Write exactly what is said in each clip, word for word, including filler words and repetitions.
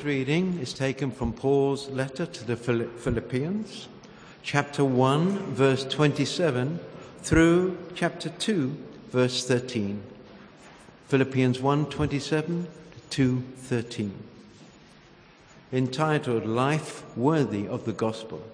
truth reading is taken from Paul's letter to the Philippians, chapter one, verse twenty-seven, through chapter two, verse thirteen. Philippians one, twenty-seven to two, thirteen. Entitled, Life Worthy of the Gospel.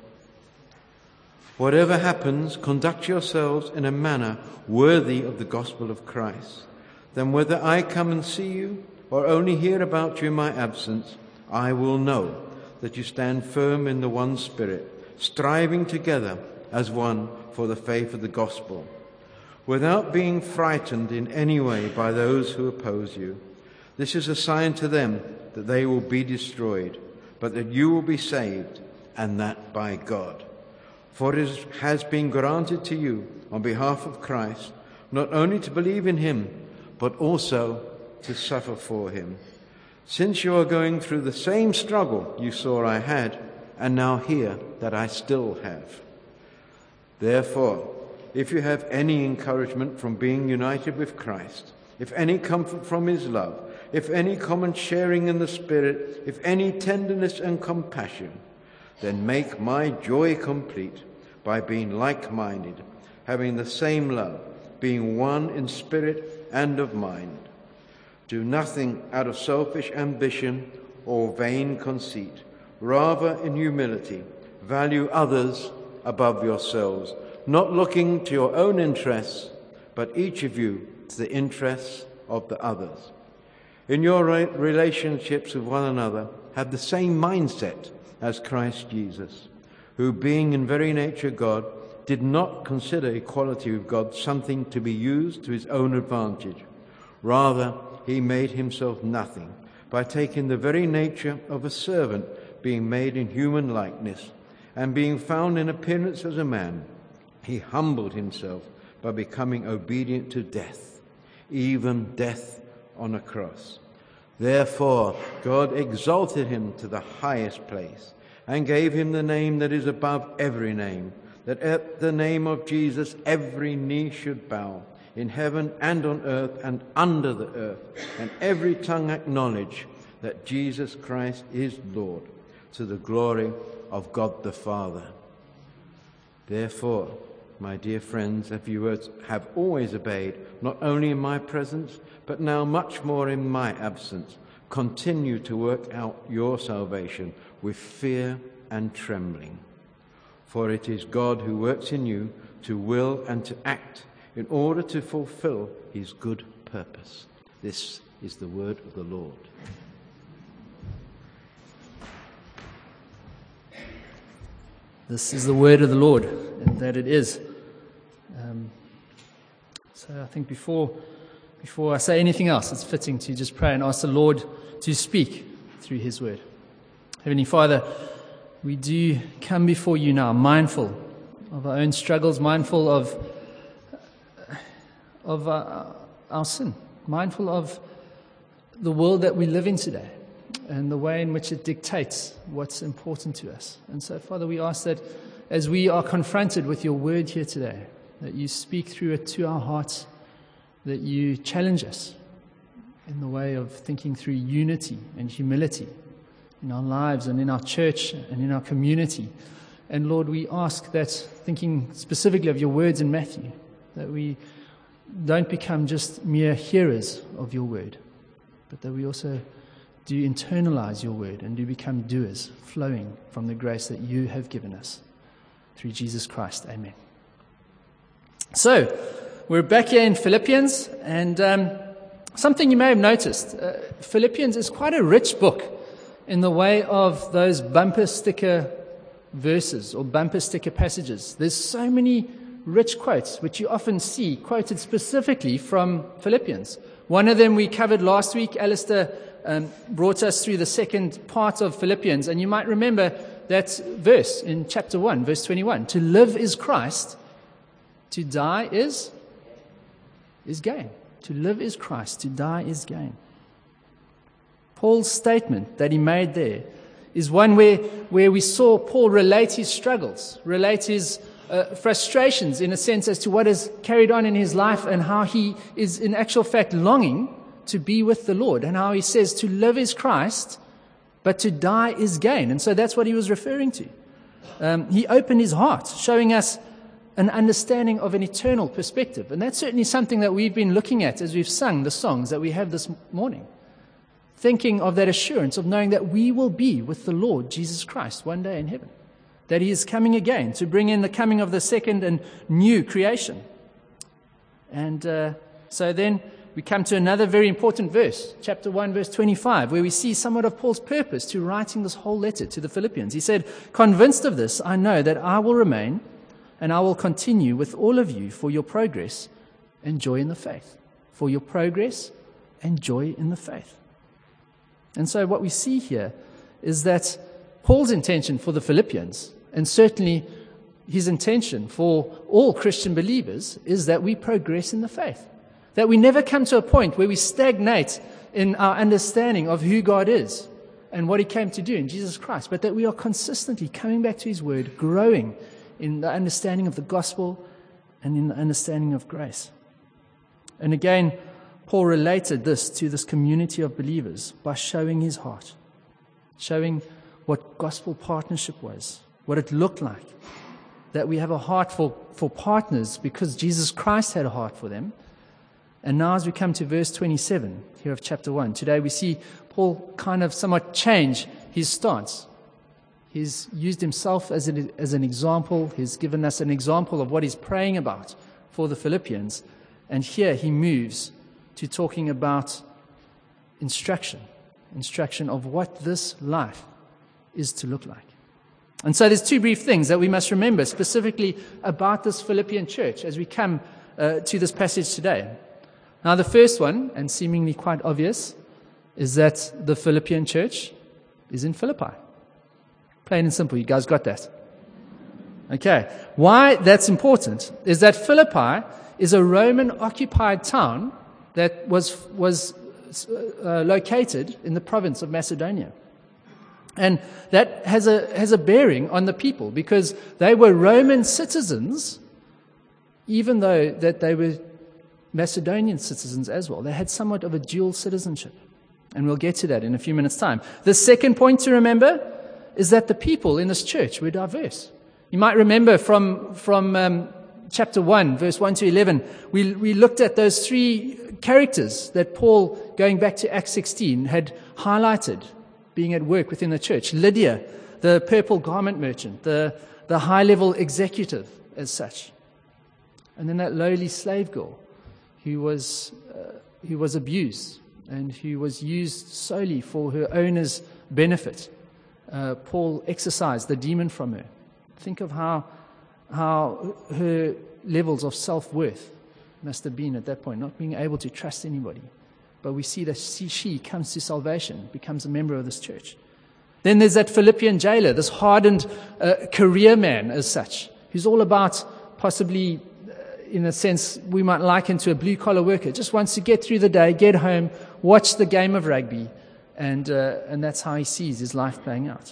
Whatever happens, conduct yourselves in a manner worthy of the gospel of Christ. Then whether I come and see you or only hear about you in my absence, I will know that you stand firm in the one Spirit, striving together as one for the faith of the gospel, without being frightened in any way by those who oppose you. This is a sign to them that they will be destroyed, but that you will be saved, and that by God. For it has been granted to you on behalf of Christ, not only to believe in him, but also to suffer for him. Since you are going through the same struggle you saw I had, and now hear that I still have. Therefore, if you have any encouragement from being united with Christ, if any comfort from his love, if any common sharing in the Spirit, if any tenderness and compassion, then make my joy complete by being like-minded, having the same love, being one in spirit and of mind. Do nothing out of selfish ambition or vain conceit. Rather, in humility, value others above yourselves, not looking to your own interests, but each of you to the interests of the others. In your relationships with one another, have the same mindset as Christ Jesus, who, being in very nature God, did not consider equality with God something to be used to his own advantage. Rather, he made himself nothing by taking the very nature of a servant, being made in human likeness, and being found in appearance as a man. He humbled himself by becoming obedient to death, even death on a cross. Therefore, God exalted him to the highest place and gave him the name that is above every name, that at the name of Jesus every knee should bow, in heaven and on earth and under the earth, and every tongue acknowledge that Jesus Christ is Lord, to the glory of God the Father. Therefore, my dear friends, if you have always obeyed, not only in my presence, but now much more in my absence, continue to work out your salvation with fear and trembling. For it is God who works in you to will and to act in order to fulfill his good purpose. This is the word of the Lord. This is the word of the Lord, and that it is. Um, so I think before before I say anything else, it's fitting to just pray and ask the Lord to speak through his word. Heavenly Father, we do come before you now, mindful of our own struggles, mindful of of our, our sin, mindful of the world that we live in today and the way in which it dictates what's important to us. And so, Father, we ask that as we are confronted with your word here today, that you speak through it to our hearts, that you challenge us in the way of thinking through unity and humility in our lives and in our church and in our community. And Lord, we ask that, thinking specifically of your words in Matthew, that we don't become just mere hearers of your word, but that we also do internalize your word and do become doers, flowing from the grace that you have given us through Jesus Christ. Amen. So, we're back here in Philippians, and um, something you may have noticed, uh, Philippians is quite a rich book in the way of those bumper sticker verses or bumper sticker passages. There's so many rich quotes, which you often see quoted specifically from Philippians. One of them we covered last week. Alistair um, brought us through the second part of Philippians, and you might remember that verse in chapter one, verse twenty-one. To live is Christ, to die is, is gain. To live is Christ, to die is gain. Paul's statement that he made there is one where, where we saw Paul relate his struggles, relate his uh, frustrations in a sense as to what is carried on in his life and how he is in actual fact longing to be with the Lord, and how he says to live is Christ, but to die is gain. And so that's what he was referring to. Um, he opened his heart, showing us an understanding of an eternal perspective. And that's certainly something that we've been looking at as we've sung the songs that we have this morning. Thinking of that assurance of knowing that we will be with the Lord Jesus Christ one day in heaven. That he is coming again to bring in the coming of the second and new creation. And uh, so then we come to another very important verse, chapter one, verse twenty-five, where we see somewhat of Paul's purpose to writing this whole letter to the Philippians. He said, "Convinced of this, I know that I will remain and I will continue with all of you for your progress and joy in the faith." For your progress and joy in the faith. And so what we see here is that Paul's intention for the Philippians, and certainly his intention for all Christian believers, is that we progress in the faith. That we never come to a point where we stagnate in our understanding of who God is and what he came to do in Jesus Christ, but that we are consistently coming back to his word, growing in the understanding of the gospel and in the understanding of grace. And again, Paul related this to this community of believers by showing his heart, showing what gospel partnership was, what it looked like, that we have a heart for, for partners because Jesus Christ had a heart for them. And now as we come to verse twenty-seven here of chapter one, today we see Paul kind of somewhat change his stance. He's used himself as an, as an example. He's given us an example of what he's praying about for the Philippians. And here he moves to talking about instruction, instruction of what this life is to look like. And so there's two brief things that we must remember specifically about this Philippian church as we come uh, to this passage today. Now the first one, and seemingly quite obvious, is that the Philippian church is in Philippi. Plain and simple, you guys got that? Okay, why that's important is that Philippi is a Roman-occupied town that was was uh, located in the province of Macedonia. And that has a has a bearing on the people because they were Roman citizens, even though that they were Macedonian citizens as well. They had somewhat of a dual citizenship. And we'll get to that in a few minutes' time. The second point to remember is that the people in this church were diverse. You might remember from from um, chapter one, verse one to eleven, we, we looked at those three characters that Paul, going back to Acts sixteen, had highlighted being at work within the church. Lydia, the purple garment merchant, the, the high-level executive as such. And then that lowly slave girl who was, uh, who was abused and who was used solely for her owner's benefit. Uh, Paul exorcised the demon from her. Think of how how her levels of self-worth must have been at that point, not being able to trust anybody. But we see that she, she comes to salvation, becomes a member of this church. Then there's that Philippian jailer, this hardened uh, career man as such, who's all about possibly, uh, in a sense, we might liken to a blue-collar worker, just wants to get through the day, get home, watch the game of rugby, and uh, and that's how he sees his life playing out.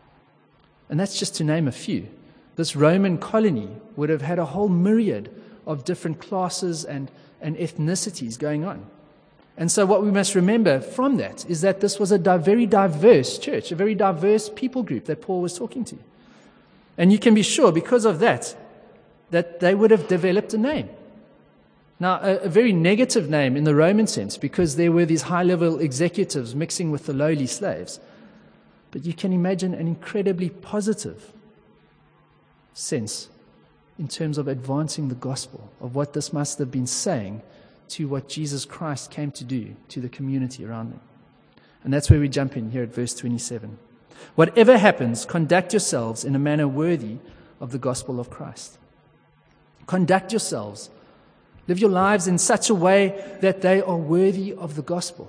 And that's just to name a few. This Roman colony would have had a whole myriad of different classes and, and ethnicities going on. And so what we must remember from that is that this was a di- very diverse church, a very diverse people group that Paul was talking to. And you can be sure because of that, that they would have developed a name. Now, a, a very negative name in the Roman sense because there were these high-level executives mixing with the lowly slaves. But you can imagine an incredibly positive sense in terms of advancing the gospel, of what this must have been saying to what Jesus Christ came to do to the community around them. And that's where we jump in here at verse twenty-seven. Whatever happens, conduct yourselves in a manner worthy of the gospel of Christ. Conduct yourselves. Live your lives in such a way that they are worthy of the gospel.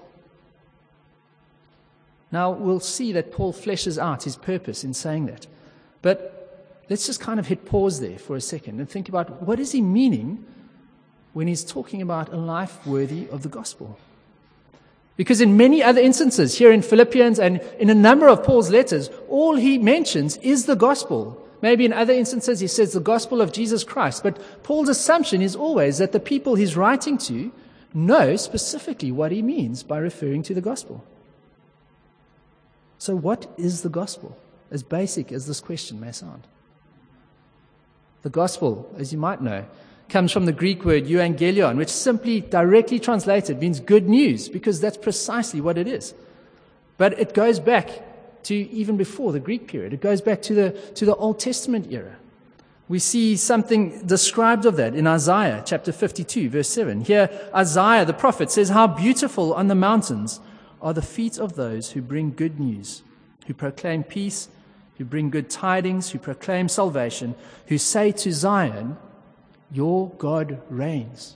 Now, we'll see that Paul fleshes out his purpose in saying that. But let's just kind of hit pause there for a second and think about what is he meaning when he's talking about a life worthy of the gospel. Because in many other instances, here in Philippians and in a number of Paul's letters, all he mentions is the gospel. Maybe in other instances he says the gospel of Jesus Christ. But Paul's assumption is always that the people he's writing to know specifically what he means by referring to the gospel. So what is the gospel? As basic as this question may sound. The gospel, as you might know, comes from the Greek word euangelion, which simply directly translated means good news, because that's precisely what it is. But it goes back to even before the Greek period. It goes back to the, to the Old Testament era. We see something described of that in Isaiah chapter fifty-two, verse seven. Here, Isaiah the prophet says, "How beautiful on the mountains are the feet of those who bring good news, who proclaim peace, who bring good tidings, who proclaim salvation, who say to Zion, your God reigns."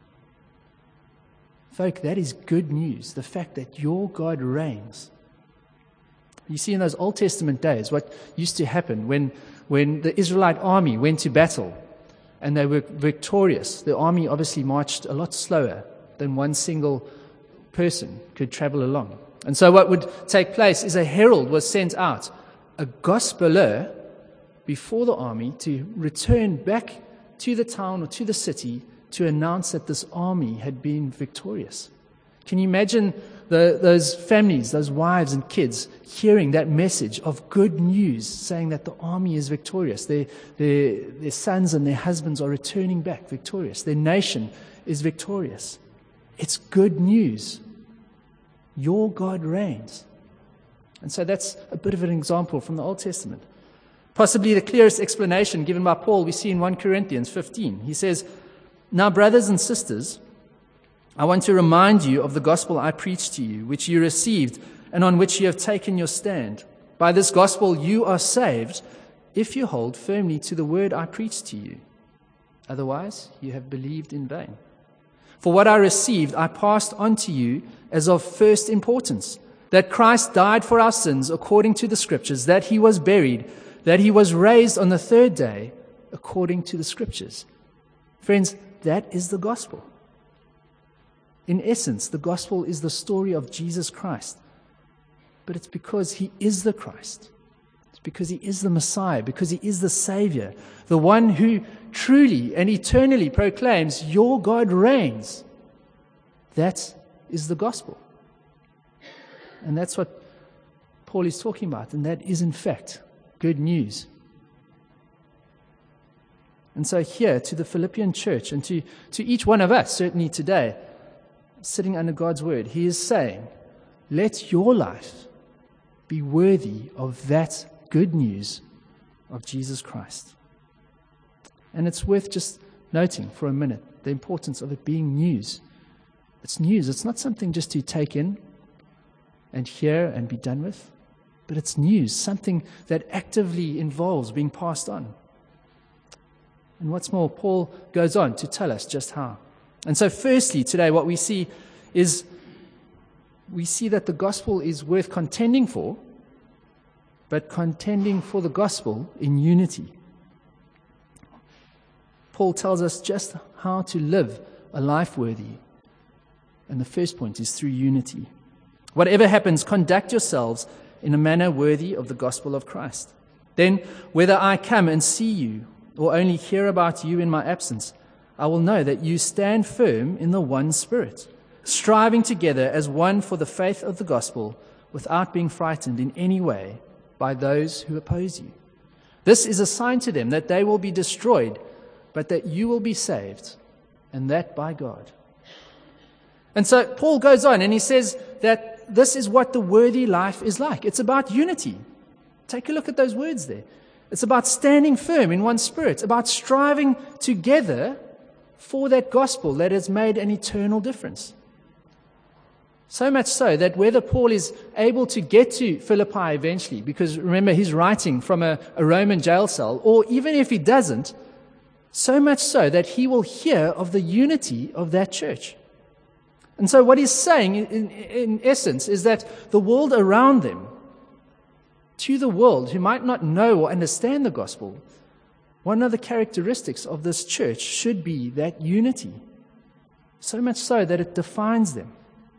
Folk, that is good news, the fact that your God reigns. You see, in those Old Testament days, what used to happen when, when the Israelite army went to battle and they were victorious, the army obviously marched a lot slower than one single person could travel along. And so what would take place is a herald was sent out, a gospeler before the army, to return back to the town or to the city to announce that this army had been victorious. Can you imagine the, those families, those wives and kids, hearing that message of good news, saying that the army is victorious, their, their, their sons and their husbands are returning back victorious, their nation is victorious. It's good news. Your God reigns. And so that's a bit of an example from the Old Testament. Possibly the clearest explanation given by Paul we see in First Corinthians fifteen. He says, "Now, brothers and sisters, I want to remind you of the gospel I preached to you, which you received and on which you have taken your stand. By this gospel you are saved if you hold firmly to the word I preached to you. Otherwise, you have believed in vain. For what I received, I passed on to you as of first importance, that Christ died for our sins according to the Scriptures, that he was buried, that he was raised on the third day according to the Scriptures." Friends, that is the gospel. In essence, the gospel is the story of Jesus Christ. But it's because he is the Christ. It's because he is the Messiah, because he is the Savior, the one who truly and eternally proclaims, your God reigns. That is the gospel. And that's what Paul is talking about, and that is in fact good news. And so here, to the Philippian church, and to, to each one of us, certainly today, sitting under God's word, he is saying, let your life be worthy of that good news of Jesus Christ. And it's worth just noting for a minute the importance of it being news. It's news. It's not something just to take in and hear and be done with, but it's news, something that actively involves being passed on. And what's more, Paul goes on to tell us just how. And so firstly, today what we see is we see that the gospel is worth contending for, but contending for the gospel in unity. Paul tells us just how to live a life worthy. And the first point is through unity. Whatever happens, conduct yourselves in a manner worthy of the gospel of Christ. Then, whether I come and see you or only hear about you in my absence, I will know that you stand firm in the one Spirit, striving together as one for the faith of the gospel, without being frightened in any way by those who oppose you. This is a sign to them that they will be destroyed, but that you will be saved, and that by God. And so Paul goes on and he says that this is what the worthy life is like. It's about unity. Take a look at those words there. It's about standing firm in one spirit, about striving together for that gospel that has made an eternal difference. So much so that whether Paul is able to get to Philippi eventually, because remember he's writing from a, a Roman jail cell, or even if he doesn't, so much so that he will hear of the unity of that church. And so what he's saying, in, in essence, is that the world around them, to the world who might not know or understand the gospel, one of the characteristics of this church should be that unity. So much so that it defines them.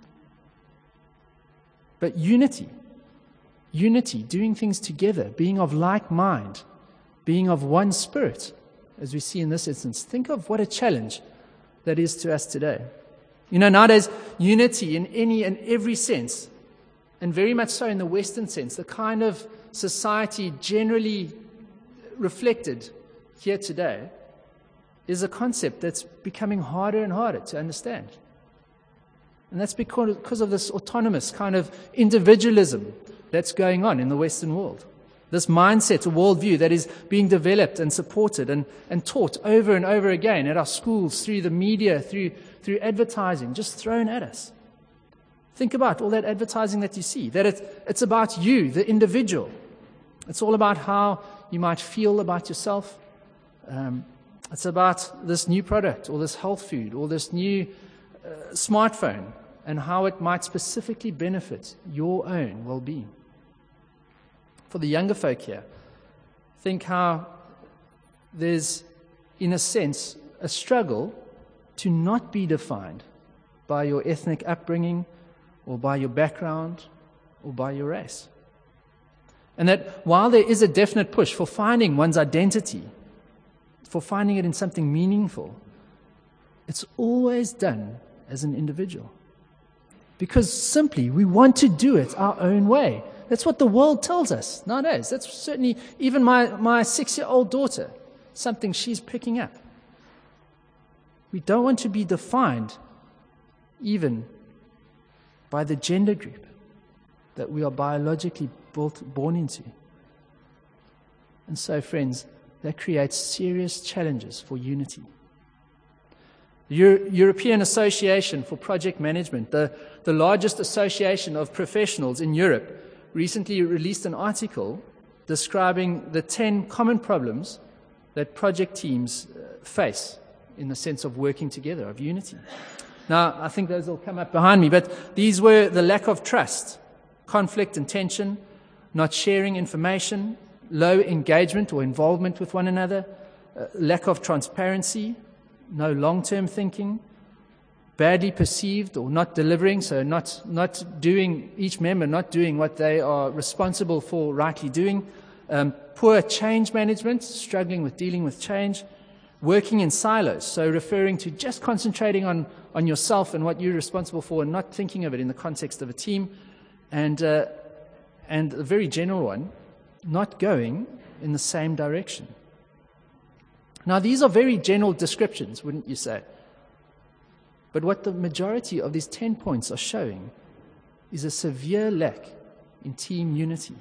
But unity, unity, doing things together, being of like mind, being of one spirit, as we see in this instance, think of what a challenge that is to us today. You know, nowadays, unity in any and every sense and very much so in the Western sense, the kind of society generally reflected here today, is a concept that's becoming harder and harder to understand. And that's because, because of this autonomous kind of individualism that's going on in the Western world. This mindset, a worldview that is being developed and supported and, and taught over and over again at our schools, through the media, through, through advertising, just thrown at us. Think about all that advertising that you see, that it, it's about you, the individual. It's all about how you might feel about yourself. Um, it's about this new product or this health food or this new uh, smartphone and how it might specifically benefit your own well-being. For the younger folk here, think how there's, in a sense, a struggle to not be defined by your ethnic upbringing or by your background or by your race. And that while there is a definite push for finding one's identity, for finding it in something meaningful, it's always done as an individual. Because simply we want to do it our own way. That's what the world tells us nowadays. That's certainly even my, my six-year-old daughter, something she's picking up. We don't want to be defined even by the gender group that we are biologically built, born into. And so, friends, that creates serious challenges for unity. The Euro- European Association for Project Management, the, the largest association of professionals in Europe, recently released an article describing the ten common problems that project teams face in the sense of working together, of unity. Now, I think those will come up behind me, but these were the lack of trust, conflict and tension, not sharing information, low engagement or involvement with one another, uh, lack of transparency, no long-term thinking, badly perceived or not delivering, so not, not doing, each member not doing what they are responsible for rightly doing, um, poor change management, struggling with dealing with change, working in silos, so referring to just concentrating on, on yourself and what you're responsible for and not thinking of it in the context of a team, and, uh, and a very general one, not going in the same direction. Now, these are very general descriptions, wouldn't you say? But what the majority of these ten points are showing is a severe lack in team unity.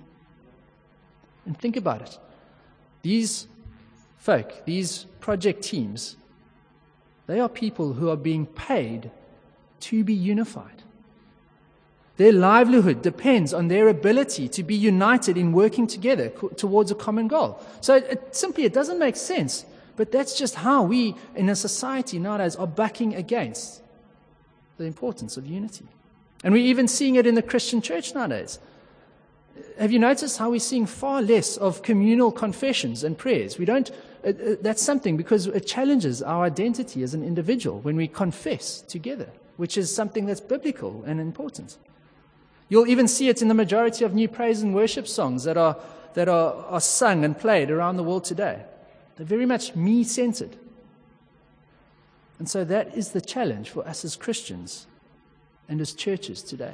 And think about it. These folk, these project teams, they are people who are being paid to be unified. Their livelihood depends on their ability to be united in working together co- towards a common goal. So it, it, simply, it doesn't make sense. But that's just how we, in a society nowadays, are backing against the importance of unity. And we're even seeing it in the Christian church nowadays. Have you noticed how we're seeing far less of communal confessions and prayers? We don't. Uh, uh, that's something because it challenges our identity as an individual when we confess together, which is something that's biblical and important. You'll even see it in the majority of new praise and worship songs that are that are, are sung and played around the world today. They're very much me-centered. And so that is the challenge for us as Christians and as churches today.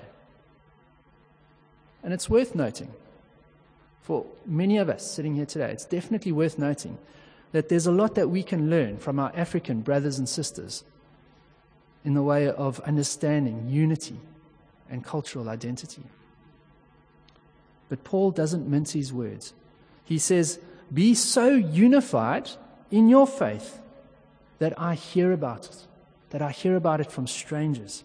And it's worth noting, for many of us sitting here today, it's definitely worth noting that there's a lot that we can learn from our African brothers and sisters in the way of understanding unity and cultural identity. But Paul doesn't mince his words. He says, be so unified in your faith that I hear about it, that I hear about it from strangers.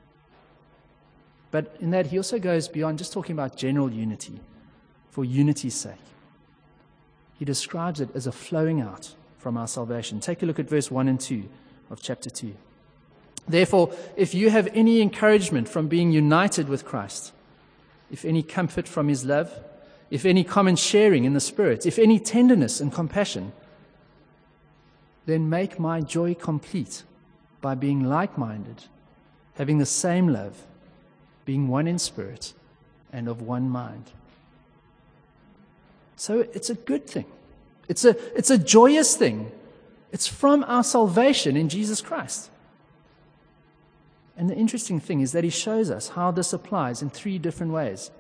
But in that, he also goes beyond just talking about general unity, for unity's sake. He describes it as a flowing out from our salvation. Take a look at verse one and two of chapter two. Therefore, if you have any encouragement from being united with Christ, if any comfort from his love, if any common sharing in the Spirit, if any tenderness and compassion, then make my joy complete by being like-minded, having the same love, being one in spirit and of one mind. So it's a good thing. It's a, it's a joyous thing. It's from our salvation in Jesus Christ. And the interesting thing is that he shows us how this applies in three different ways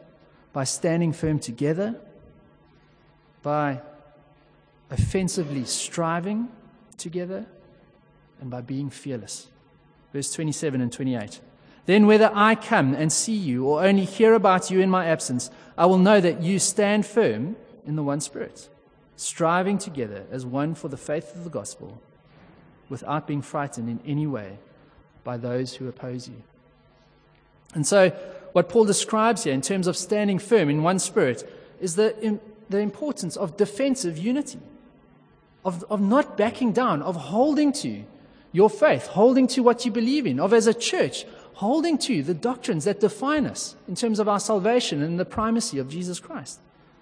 by standing firm together, by offensively striving together, and by being fearless. Verse twenty-seven and twenty-eight. Then whether I come and see you or only hear about you in my absence, I will know that you stand firm in the one Spirit, striving together as one for the faith of the gospel, without being frightened in any way by those who oppose you. And so what Paul describes here in terms of standing firm in one Spirit is the, the importance of defensive unity, of, of not backing down, of holding to your faith, holding to what you believe in, of as a church, holding to the doctrines that define us in terms of our salvation and the primacy of Jesus Christ.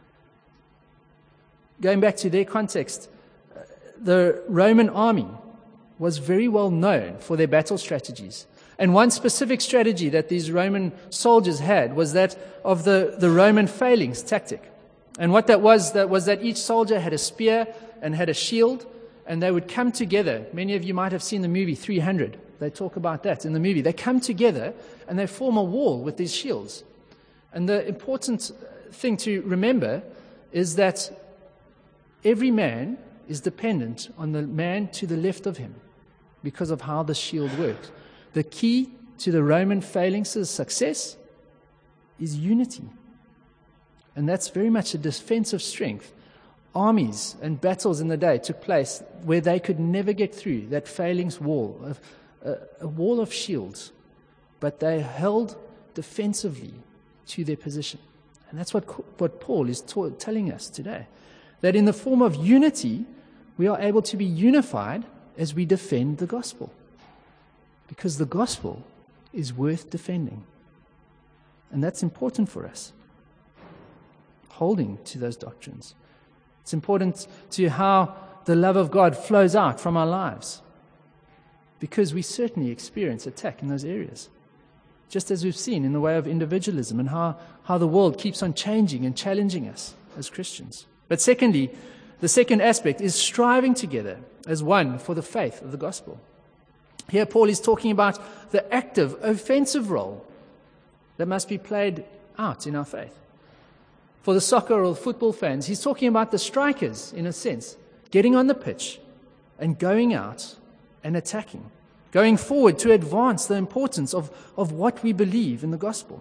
Going back to their context, the Roman army was very well known for their battle strategies. And one specific strategy that these Roman soldiers had was that of the, the Roman phalanx tactic. And what that was, that was that each soldier had a spear and had a shield, and they would come together. Many of you might have seen the movie three hundred. They talk about that in the movie. They come together and they form a wall with these shields. And the important thing to remember is that every man is dependent on the man to the left of him because of how the shield works. The key to the Roman phalanx's success is unity. And that's very much a defensive strength. Armies and battles in the day took place where they could never get through that phalanx wall, a, a, a wall of shields, but they held defensively to their position. And that's what, what Paul is ta- telling us today, that in the form of unity, we are able to be unified as we defend the gospel. Because the gospel is worth defending. And that's important for us, holding to those doctrines. It's important to how the love of God flows out from our lives, because we certainly experience attack in those areas, just as we've seen in the way of individualism and how, how the world keeps on changing and challenging us as Christians. But secondly, the second aspect is striving together as one for the faith of the gospel. Here Paul is talking about the active, offensive role that must be played out in our faith. For the soccer or football fans, he's talking about the strikers, in a sense, getting on the pitch and going out and attacking, going forward to advance the importance of, of what we believe in the gospel.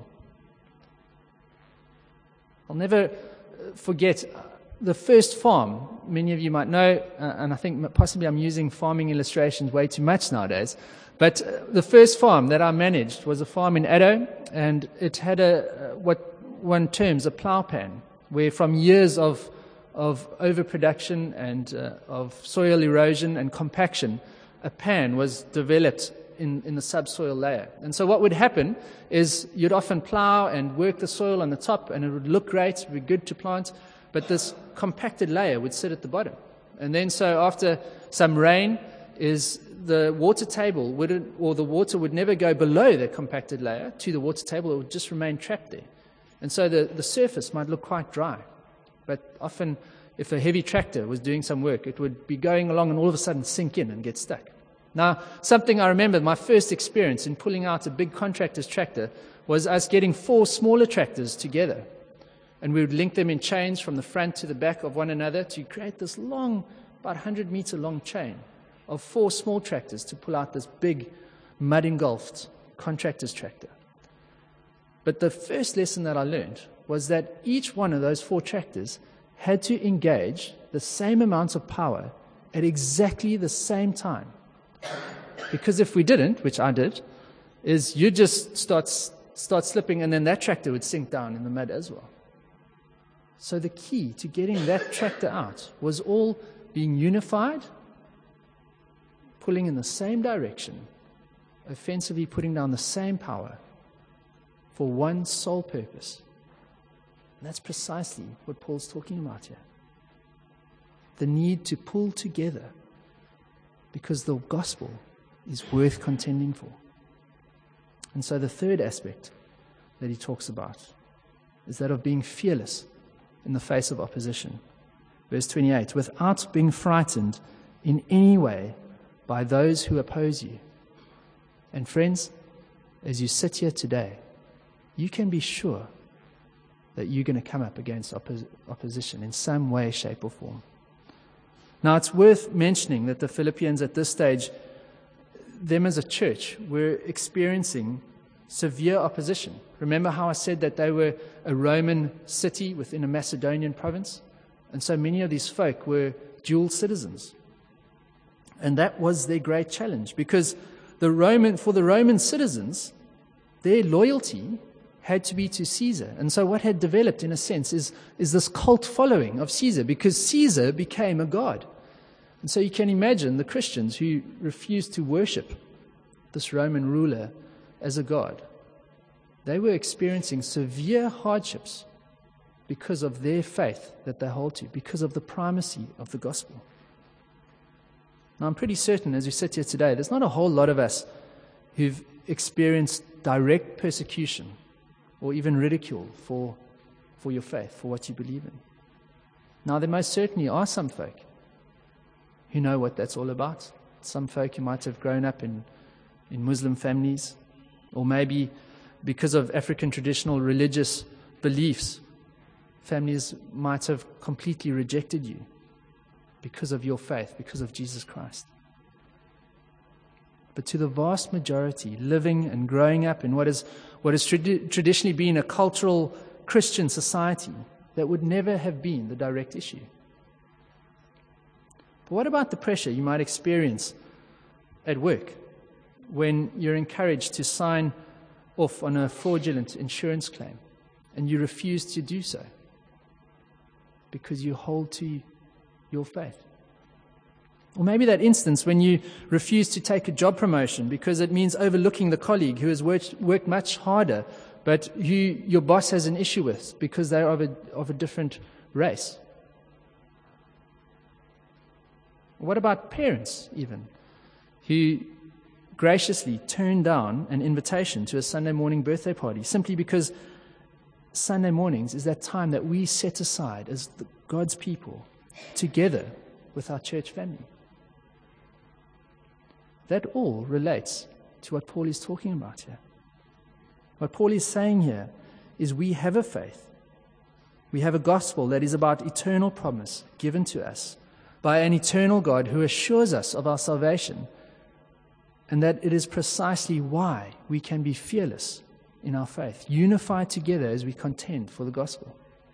I'll never forget the first farm. Many of you might know, uh, and I think possibly I'm using farming illustrations way too much nowadays, but uh, the first farm that I managed was a farm in Addo, and it had a uh, what one terms a plow pan, where from years of of overproduction and uh, of soil erosion and compaction, a pan was developed in, in the subsoil layer. And so what would happen is you'd often plow and work the soil on the top, and it would look great, it would be good to plant, but this compacted layer would sit at the bottom. And then so after some rain, is the water table would or the water would never go below the compacted layer to the water table, it would just remain trapped there. And so the, the surface might look quite dry. But often, if a heavy tractor was doing some work, it would be going along and all of a sudden sink in and get stuck. Now, something I remember, my first experience in pulling out a big contractor's tractor was us getting four smaller tractors together. And we would link them in chains from the front to the back of one another to create this long, about one hundred meter long chain of four small tractors to pull out this big, mud-engulfed contractor's tractor. But the first lesson that I learned was that each one of those four tractors had to engage the same amount of power at exactly the same time. Because if we didn't, which I did, is you just start, start slipping, and then that tractor would sink down in the mud as well. So the key to getting that tractor out was all being unified, pulling in the same direction, offensively putting down the same power for one sole purpose. And that's precisely what Paul's talking about here. The need to pull together because the gospel is worth contending for. And so the third aspect that he talks about is that of being fearless in the face of opposition. Verse twenty-eight, without being frightened in any way by those who oppose you. And friends, as you sit here today, you can be sure that you're going to come up against oppos- opposition in some way, shape, or form. Now, it's worth mentioning that the Philippians at this stage, them as a church, were experiencing severe opposition. Remember how I said that they were a Roman city within a Macedonian province? And so many of these folk were dual citizens. And that was their great challenge, because the Roman, for the Roman citizens, their loyalty had to be to Caesar. And so what had developed, in a sense, is, is this cult following of Caesar, because Caesar became a god. And so you can imagine the Christians who refused to worship this Roman ruler as a god. They were experiencing severe hardships because of their faith that they hold to, because of the primacy of the gospel. Now, I'm pretty certain as we sit here today, there's not a whole lot of us who've experienced direct persecution or even ridicule for, for your faith, for what you believe in. Now, there most certainly are some folk who know what that's all about. Some folk who might have grown up in, in Muslim families, or maybe because of African traditional religious beliefs, families might have completely rejected you because of your faith, because of Jesus Christ. But to the vast majority, living and growing up in what is what has trad- traditionally been a cultural Christian society, that would never have been the direct issue. But what about the pressure you might experience at work when you're encouraged to sign off on a fraudulent insurance claim and you refuse to do so because you hold to your faith? Or maybe that instance when you refuse to take a job promotion because it means overlooking the colleague who has worked, worked much harder, but who your boss has an issue with because they're of a, of a different race. What about parents even, who graciously turn down an invitation to a Sunday morning birthday party simply because Sunday mornings is that time that we set aside as the, God's people together with our church family? That all relates to what Paul is talking about here. What Paul is saying here is we have a faith. We have a gospel that is about eternal promise given to us by an eternal God who assures us of our salvation, and that it is precisely why we can be fearless in our faith, unified together as we contend for the gospel.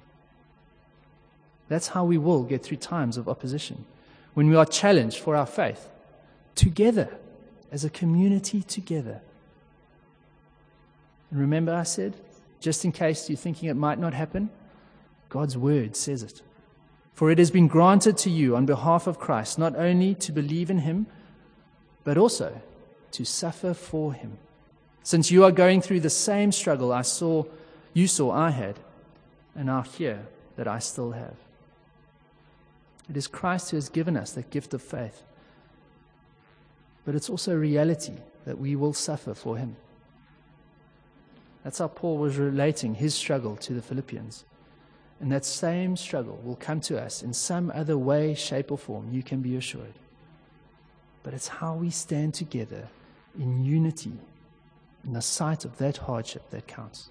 That's how we will get through times of opposition, when we are challenged for our faith, together, as a community together. And remember I said, just in case you're thinking it might not happen, God's word says it. For it has been granted to you on behalf of Christ, not only to believe in him, but also to suffer for him. Since you are going through the same struggle I saw, you saw I had, and now hear that I still have. It is Christ who has given us that gift of faith. But it's also a reality that we will suffer for him. That's how Paul was relating his struggle to the Philippians. And that same struggle will come to us in some other way, shape, or form, you can be assured. But it's how we stand together in unity in the sight of that hardship that counts.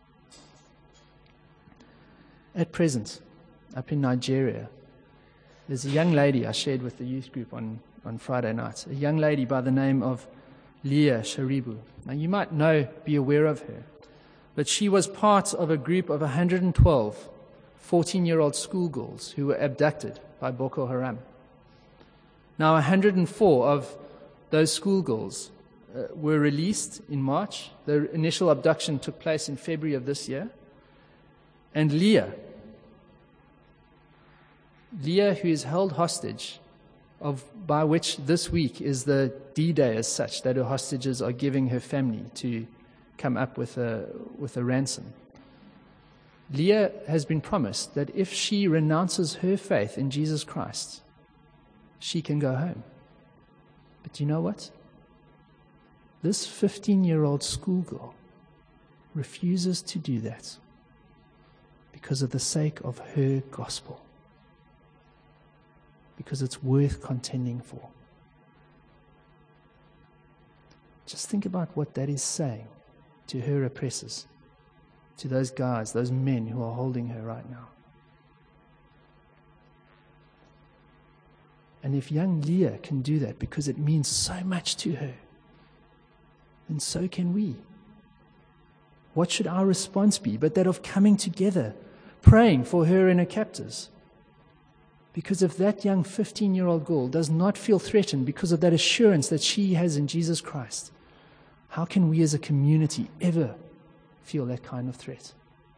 At present, up in Nigeria, there's a young lady I shared with the youth group on, on Friday night, a young lady by the name of Leah Sharibu. Now, you might know, be aware of her, but she was part of a group of one hundred twelve fourteen-year-old schoolgirls who were abducted by Boko Haram. Now, one hundred four of those schoolgirls uh, were released in March. The initial abduction took place in February of this year. And Leah, Leah, who is held hostage, of by which this week is the D-Day as such, that her hostages are giving her family to come up with a, with a ransom. Leah has been promised that if she renounces her faith in Jesus Christ, she can go home. But you know what? This fifteen-year-old schoolgirl refuses to do that because of the sake of her gospel, because it's worth contending for. Just think about what that is saying to her oppressors. to those guys, those men who are holding her right now. And if young Leah can do that because it means so much to her, then so can we. What should our response be but that of coming together, praying for her and her captors? Because if that young fifteen-year-old girl does not feel threatened because of that assurance that she has in Jesus Christ, how can we as a community ever feel that kind of threat?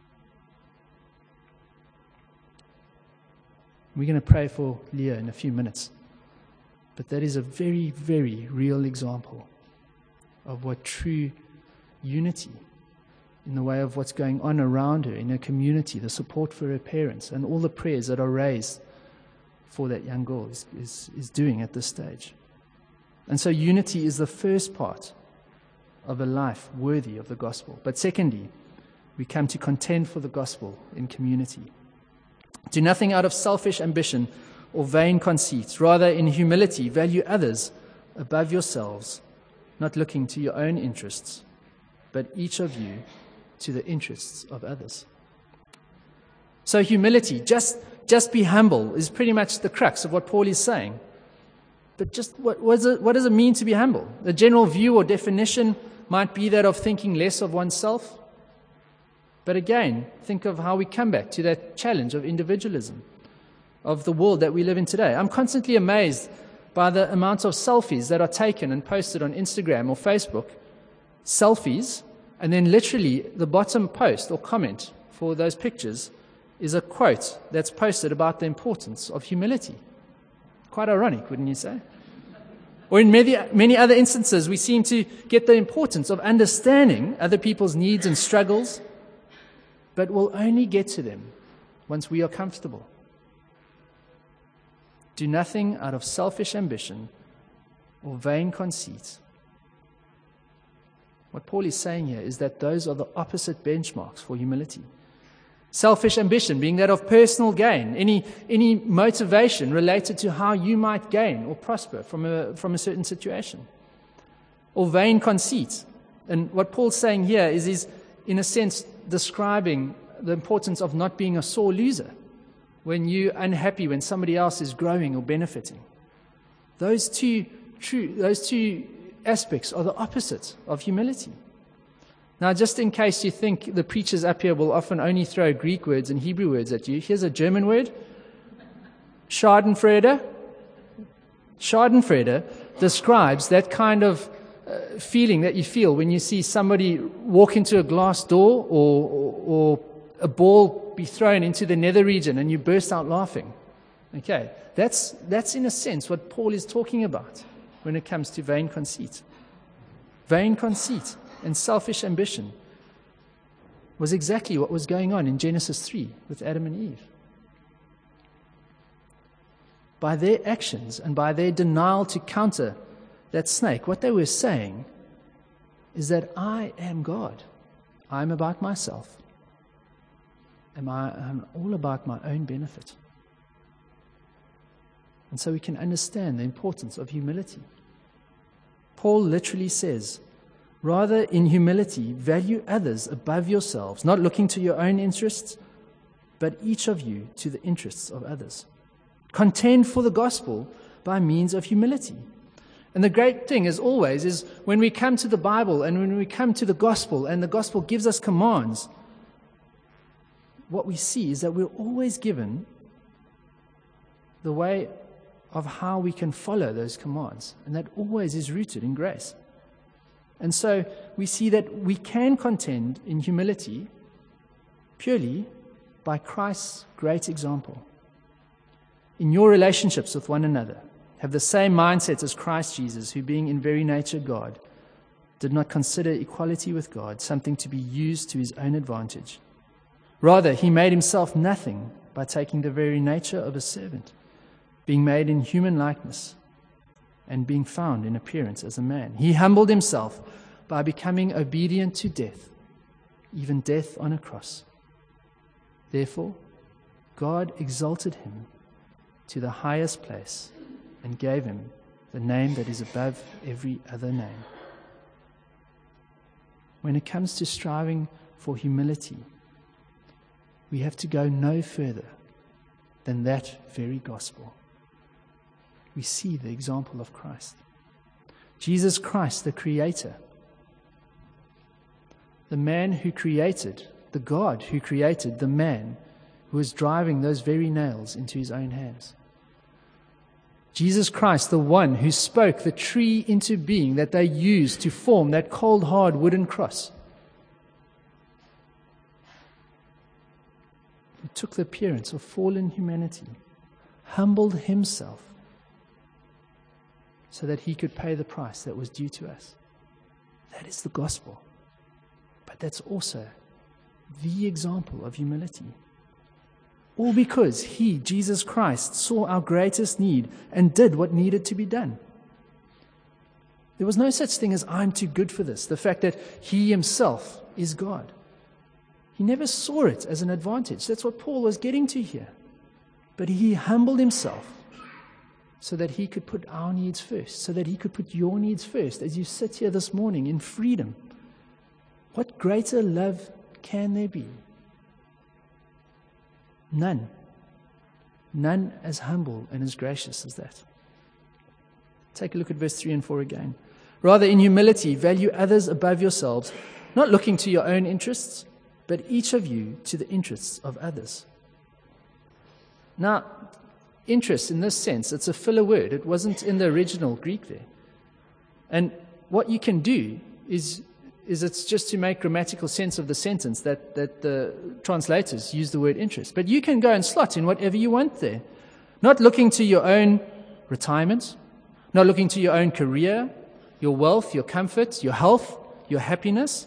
We're going to pray for Leah in a few minutes. But that is a very, very real example of what true unity in the way of what's going on around her, in her community, the support for her parents, and all the prayers that are raised for that young girl is, is, is doing at this stage. And so unity is the first part of a life worthy of the gospel. But secondly, we come to contend for the gospel in community. Do nothing out of selfish ambition or vain conceit. Rather, in humility, value others above yourselves, not looking to your own interests, but each of you to the interests of others. So humility, just, just be humble, is pretty much the crux of what Paul is saying. But just what, what, does it, what does it mean to be humble? The general view or definition might be that of thinking less of oneself. But again, think of how we come back to that challenge of individualism, of the world that we live in today. I'm constantly amazed by the amount of selfies that are taken and posted on Instagram or Facebook. Selfies, and then literally the bottom post or comment for those pictures is a quote that's posted about the importance of humility. Quite ironic, wouldn't you say? Or in many, many other instances, we seem to get the importance of understanding other people's needs and struggles, but we'll only get to them once we are comfortable. Do nothing out of selfish ambition or vain conceit. What Paul is saying here is that those are the opposite benchmarks for humility. Selfish ambition being that of personal gain, any, any motivation related to how you might gain or prosper from a, from a certain situation. Or vain conceit. And what Paul's saying here is, is, in a sense, describing the importance of not being a sore loser when you're unhappy when somebody else is growing or benefiting. Those two, true, those two aspects are the opposite of humility. Now, just in case you think the preachers up here will often only throw Greek words and Hebrew words at you, here's a German word, Schadenfreude. Schadenfreude describes that kind of uh, feeling that you feel when you see somebody walk into a glass door or, or, or a ball be thrown into the nether region and you burst out laughing. Okay, that's, that's in a sense what Paul is talking about when it comes to vain conceit. Vain conceit and selfish ambition was exactly what was going on in Genesis three with Adam and Eve. By their actions and by their denial to counter that snake, what they were saying is that I am God. I'm about myself. And I, I'm all about my own benefit. And so we can understand the importance of humility. Paul literally says, rather, in humility, value others above yourselves, not looking to your own interests, but each of you to the interests of others. Contend for the gospel by means of humility. And the great thing, as always, is when we come to the Bible and when we come to the gospel and the gospel gives us commands, what we see is that we're always given the way of how we can follow those commands. And that always is rooted in grace. And so we see that we can contend in humility purely by Christ's great example. In your relationships with one another, have the same mindset as Christ Jesus, who being in very nature God, did not consider equality with God something to be used to his own advantage. Rather, he made himself nothing by taking the very nature of a servant, being made in human likeness, and being found in appearance as a man. He humbled himself by becoming obedient to death, even death on a cross. Therefore, God exalted him to the highest place and gave him the name that is above every other name. When it comes to striving for humility, we have to go no further than that very gospel. We see the example of Christ. Jesus Christ, the Creator, the man who created, the God who created the man who was driving those very nails into his own hands. Jesus Christ, the one who spoke the tree into being that they used to form that cold, hard wooden cross. Who took the appearance of fallen humanity, humbled himself so that he could pay the price that was due to us. That is the gospel. But that's also the example of humility. All because he, Jesus Christ, saw our greatest need and did what needed to be done. There was no such thing as I'm too good for this. The fact that he himself is God. He never saw it as an advantage. That's what Paul was getting to here. But he humbled himself so that he could put our needs first, so that he could put your needs first as you sit here this morning in freedom. What greater love can there be? None. None as humble and as gracious as that. Take a look at verse three and four again. Rather, in humility, value others above yourselves, not looking to your own interests, but each of you to the interests of others. Now, interest in this sense, it's a filler word. It wasn't in the original Greek there. And what you can do is is it's just to make grammatical sense of the sentence that, that the translators use the word interest. But you can go and slot in whatever you want there. Not looking to your own retirement, not looking to your own career, your wealth, your comfort, your health, your happiness,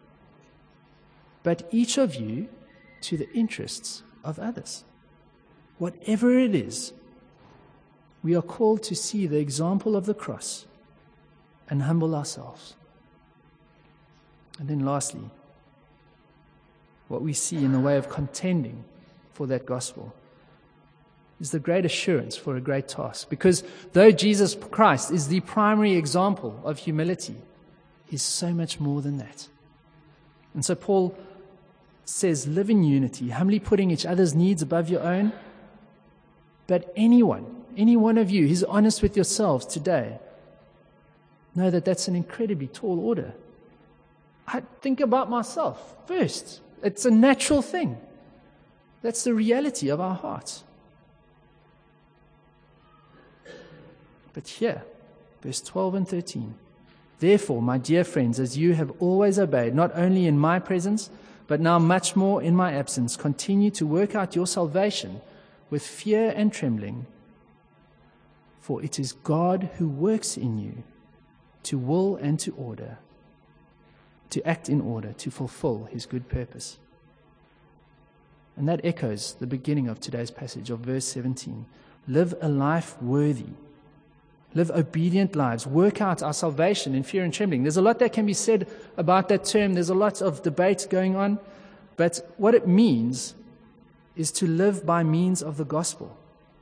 but each of you to the interests of others. Whatever it is, we are called to see the example of the cross and humble ourselves. And then lastly, what we see in the way of contending for that gospel is the great assurance for a great task. Because though Jesus Christ is the primary example of humility, he's so much more than that. And so Paul says, live in unity, humbly putting each other's needs above your own. But anyone, any one of you who's honest with yourselves today, know that that's an incredibly tall order. I think about myself first. It's a natural thing. That's the reality of our hearts. But here, verse twelve and thirteen. Therefore, my dear friends, as you have always obeyed, not only in my presence, but now much more in my absence, continue to work out your salvation with fear and trembling. For it is God who works in you to will and to order, to act in order to fulfill his good purpose. And that echoes the beginning of today's passage of verse seventeen. Live a life worthy. Live obedient lives. Work out our salvation in fear and trembling. There's a lot that can be said about that term. There's a lot of debate going on. But what it means is to live by means of the gospel.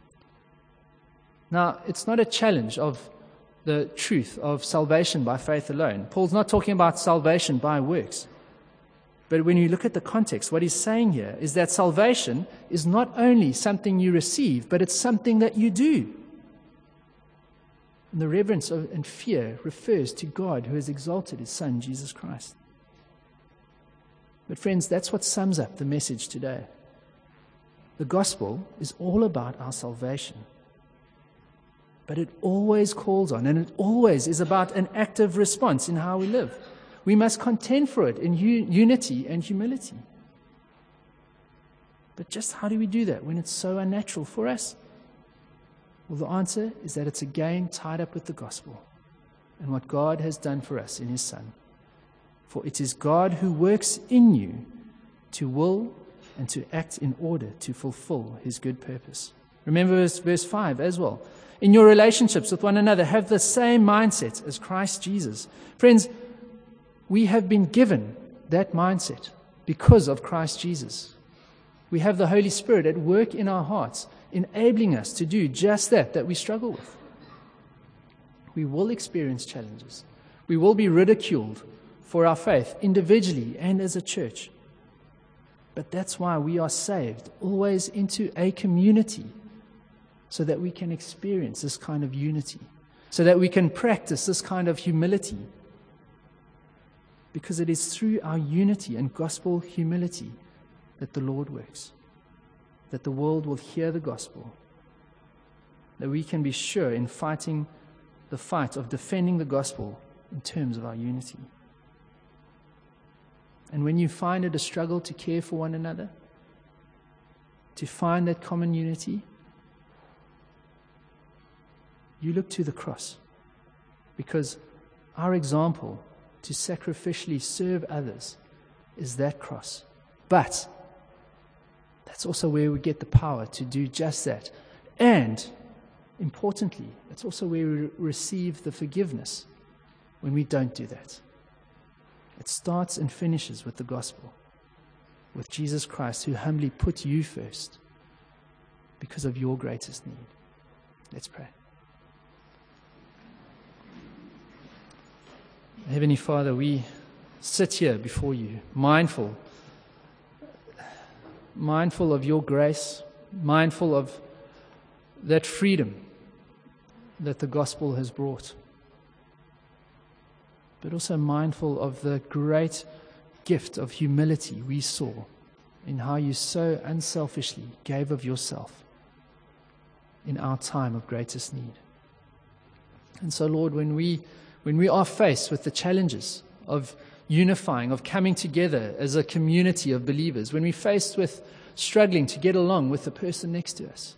Now, it's not a challenge of the truth of salvation by faith alone. Paul's not talking about salvation by works. But when you look at the context, what he's saying here is that salvation is not only something you receive, but it's something that you do. And the reverence of, and fear refers to God who has exalted his Son, Jesus Christ. But friends, that's what sums up the message today. The gospel is all about our salvation. But it always calls on, and it always is about an active response in how we live. We must contend for it in u- unity and humility. But just how do we do that when it's so unnatural for us? Well, the answer is that it's again tied up with the gospel and what God has done for us in his Son. For it is God who works in you to will and to act in order to fulfill his good purpose. Remember verse, verse five as well. In your relationships with one another, have the same mindset as Christ Jesus. Friends, we have been given that mindset because of Christ Jesus. We have the Holy Spirit at work in our hearts, enabling us to do just that, that we struggle with. We will experience challenges. We will be ridiculed for our faith, individually and as a church. But that's why we are saved, always into a community, so that we can experience this kind of unity, so that we can practice this kind of humility. Because it is through our unity and gospel humility that the Lord works, that the world will hear the gospel, that we can be sure in fighting the fight of defending the gospel in terms of our unity. And when you find it a struggle to care for one another, to find that common unity, you look to the cross, because our example to sacrificially serve others is that cross. But that's also where we get the power to do just that. And importantly, it's also where we receive the forgiveness when we don't do that. It starts and finishes with the gospel, with Jesus Christ, who humbly put you first because of your greatest need. Let's pray. Heavenly Father, we sit here before you, mindful, mindful of your grace, mindful of that freedom that the gospel has brought, but also mindful of the great gift of humility we saw in how you so unselfishly gave of yourself in our time of greatest need. And so, Lord, when we when we are faced with the challenges of unifying, of coming together as a community of believers, when we're faced with struggling to get along with the person next to us,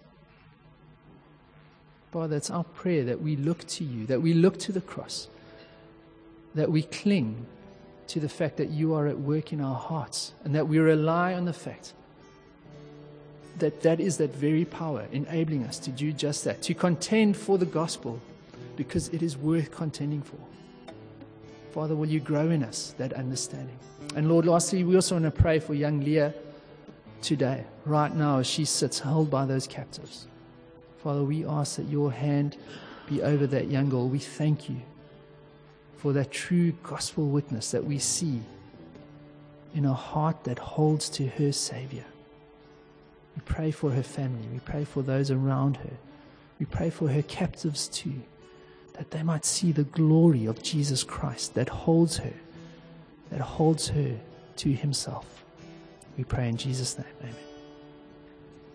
Father, it's our prayer that we look to you, that we look to the cross, that we cling to the fact that you are at work in our hearts, and that we rely on the fact that that is that very power enabling us to do just that, to contend for the gospel, because it is worth contending for. Father, will you grow in us that understanding? And Lord, lastly, we also want to pray for young Leah today, right now, as she sits held by those captives. Father, we ask that your hand be over that young girl. We thank you for that true gospel witness that we see in a heart that holds to her Savior. We pray for her family. We pray for those around her. We pray for her captives too, that they might see the glory of Jesus Christ that holds her, that holds her to himself. We pray in Jesus' name. Amen.